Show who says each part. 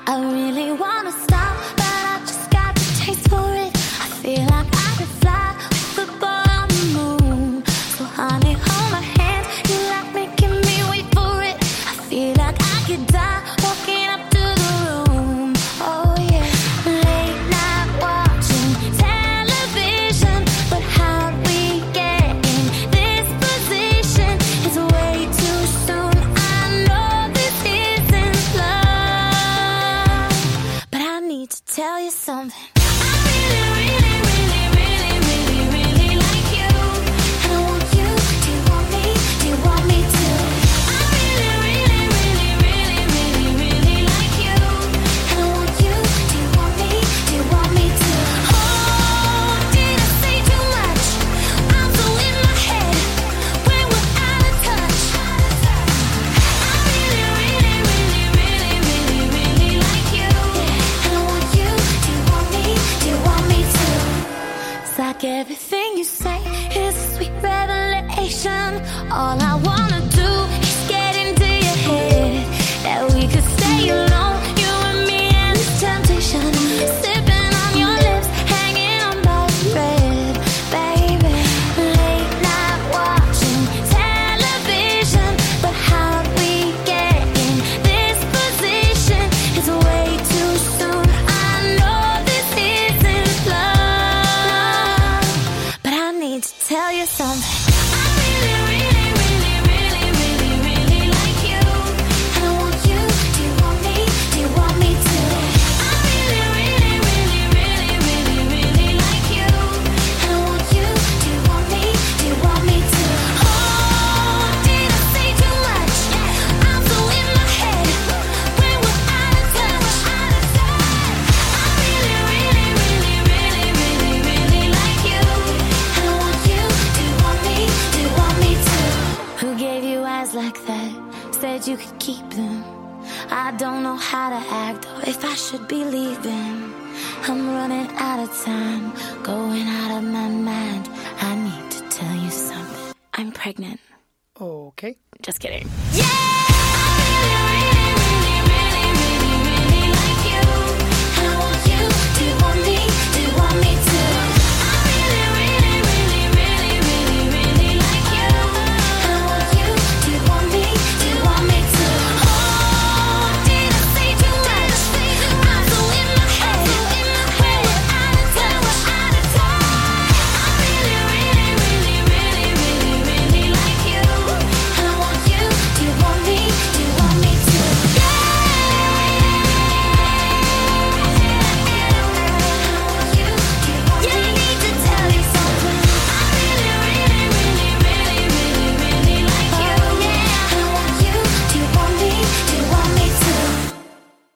Speaker 1: I really wanna stop, but I just got the taste for it. I feel like I could fly with the boy on the moon. So honey, hold my hand, you like making me wait for it. I feel like I could die walking up to the room. Oh yeah, late night watching television, but how'd we get in this position? It's way too soon. I know this isn't love, but I need to tell you something. I really, really, really, really, really, really like you, and I want you. Do you want me? Do you want me to? I really, really, really, really, really, really like you, and I want you. Do you want me? Do you want me to? Oh, did I say too much? I'm so in my head when we're out of touch. I really, really, really, really, really, really like you, and I want you. Do you want me? Do you want me to? It's like everything you say is a sweet revelation. All I wanna do is get into your head, that we could stay alone, you and me and this temptation, sipping on your lips, hanging on by a thread, baby. Late night watching television, but how'd we get in this position? It's way too soon. I know this isn't love, but I need to tell you something. I really, really, really, really, really, really like you, and I want you. Do you want me? Do you want me to? I really, really, really, really, really, really like you, and I want you. Do you want me? Do you want me to? Oh, did I say too much? I'm so in my head when we're out of touch. I really, really, really, really, really, really like you, and I want you. Do you want me? Do you want me to? Who gave you eyes like that? Said you could keep them. I don't know how to act or if I should be leaving. I'm running out of time, going out of my mind. I need to tell you something. I'm pregnant.
Speaker 2: Okay.
Speaker 1: Just kidding. Yeah!